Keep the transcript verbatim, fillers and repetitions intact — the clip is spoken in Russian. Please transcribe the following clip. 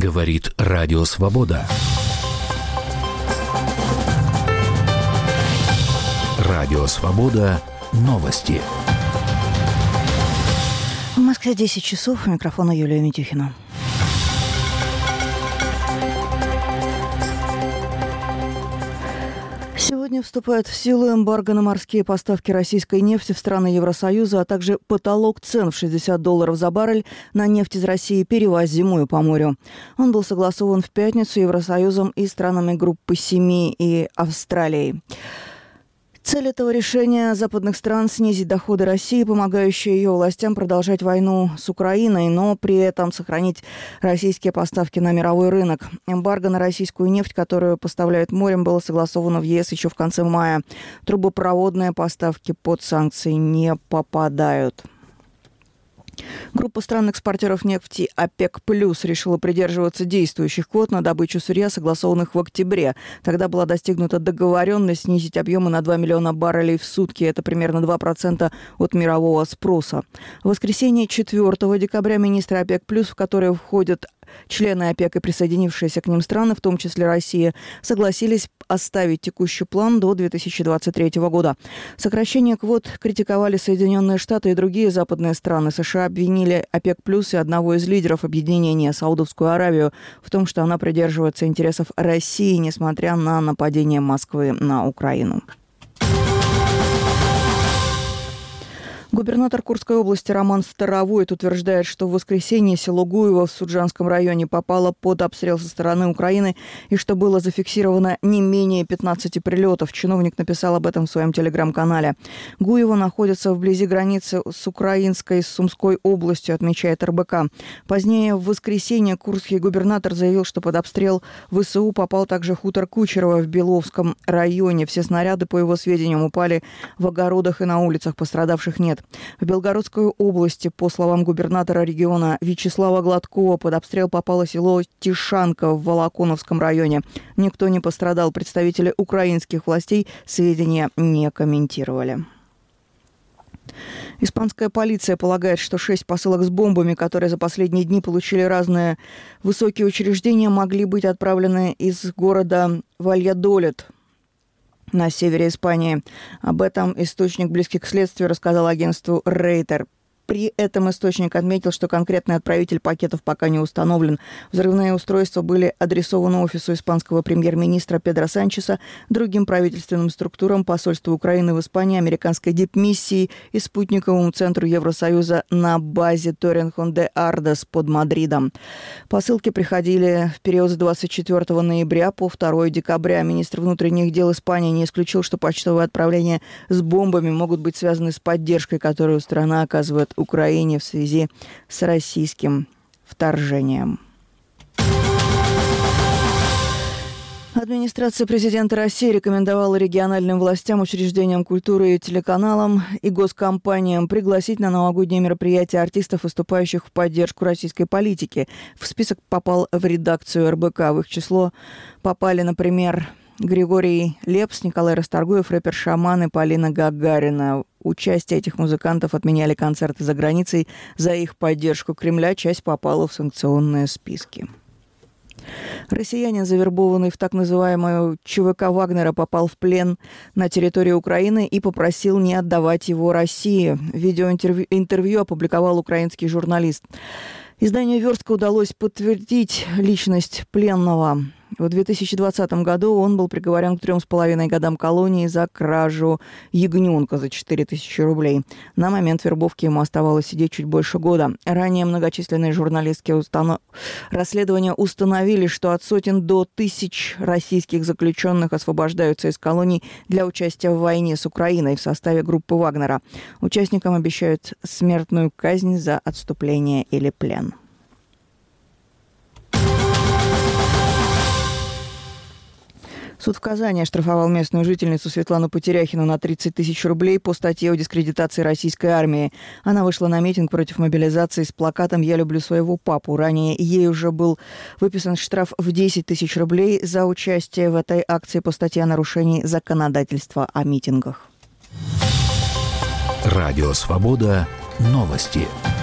Говорит Радио Свобода. Радио Свобода. Новости. В Москве десять часов. У микрофона Юлия Митюхина. Сегодня вступает в силу эмбарго на морские поставки российской нефти в страны Евросоюза, а также потолок цен в шестьдесят долларов за баррель на нефть из России, перевозимую по морю. Он был согласован в пятницу Евросоюзом и странами группы семи и Австралией. Цель этого решения западных стран – снизить доходы России, помогающие ее властям продолжать войну с Украиной, но при этом сохранить российские поставки на мировой рынок. Эмбарго на российскую нефть, которую поставляют морем, было согласовано в ЕС еще в конце мая. Трубопроводные поставки под санкции не попадают. Группа стран-экспортеров нефти ОПЕК+ решила придерживаться действующих квот на добычу сырья, согласованных в октябре. Тогда была достигнута договоренность снизить объемы на два миллиона баррелей в сутки. Это примерно два процента от мирового спроса. В воскресенье четвёртого декабря министры ОПЕК+, в которые входят члены ОПЕК и присоединившиеся к ним страны, в том числе Россия, согласились оставить текущий план до две тысячи двадцать третьего года. Сокращение квот критиковали Соединенные Штаты и другие западные страны. США обвинили ОПЕК+ и одного из лидеров объединения, Саудовскую Аравию, в том, что она придерживается интересов России, несмотря на нападение Москвы на Украину. Губернатор Курской области Роман Старовойт утверждает, что в воскресенье село Гуево в Суджанском районе попало под обстрел со стороны Украины и что было зафиксировано не менее пятнадцати прилетов. Чиновник написал об этом в своем телеграм-канале. Гуево находится вблизи границы с украинской, с Сумской областью, отмечает эр бэ ка. Позднее в воскресенье курский губернатор заявил, что под обстрел вэ эс у попал также хутор Кучерово в Беловском районе. Все снаряды, по его сведениям, упали в огородах и на улицах. Пострадавших нет. В Белгородской области, по словам губернатора региона Вячеслава Гладкова, под обстрел попало село Тишанка в Волоконовском районе. Никто не пострадал. Представители украинских властей сведения не комментировали. Испанская полиция полагает, что шесть посылок с бомбами, которые за последние дни получили разные высокие учреждения, могли быть отправлены из города Вальядолид на севере Испании. Об этом источник, близкий к следствию, рассказал агентству Рейтер. При этом источник отметил, что конкретный отправитель пакетов пока не установлен. Взрывные устройства были адресованы офису испанского премьер-министра Педро Санчеса, другим правительственным структурам, посольству Украины в Испании, американской дипмиссии и спутниковому центру Евросоюза на базе Торрехон-де-Ардес под Мадридом. Посылки приходили в период с двадцать четвёртого ноября по второго декабря. Министр внутренних дел Испании не исключил, что почтовые отправления с бомбами могут быть связаны с поддержкой, которую страна оказывает Украине в связи с российским вторжением. Администрация президента России рекомендовала региональным властям, учреждениям культуры и телеканалам и госкомпаниям пригласить на новогодние мероприятия артистов, выступающих в поддержку российской политики. В список попал в редакцию эр бэ ка. В их число попали, например, Григорий Лепс, Николай Расторгуев, рэпер Шаман и Полина Гагарина. Участие этих музыкантов отменяли концерты за границей. За их поддержку Кремля часть попала в санкционные списки. Россиянин, завербованный в так называемую че вэ ка Вагнера, попал в плен на территории Украины и попросил не отдавать его России. Видеоинтервью интервью опубликовал украинский журналист. Изданию «Верстка» удалось подтвердить личность пленного. В две тысячи двадцатом году он был приговорен к трем с половиной годам колонии за кражу ягненка за четыре тысячи рублей. На момент вербовки ему оставалось сидеть чуть больше года. Ранее многочисленные журналистские установ... расследования установили, что от сотен до тысяч российских заключенных освобождаются из колоний для участия в войне с Украиной в составе группы Вагнера. Участникам обещают смертную казнь за отступление или плен. Суд в Казани оштрафовал местную жительницу Светлану Потеряхину на тридцать тысяч рублей по статье о дискредитации российской армии. Она вышла на митинг против мобилизации с плакатом «Я люблю своего папу». Ранее ей уже был выписан штраф в десять тысяч рублей за участие в этой акции по статье о нарушении законодательства о митингах. Радио «Свобода». Новости.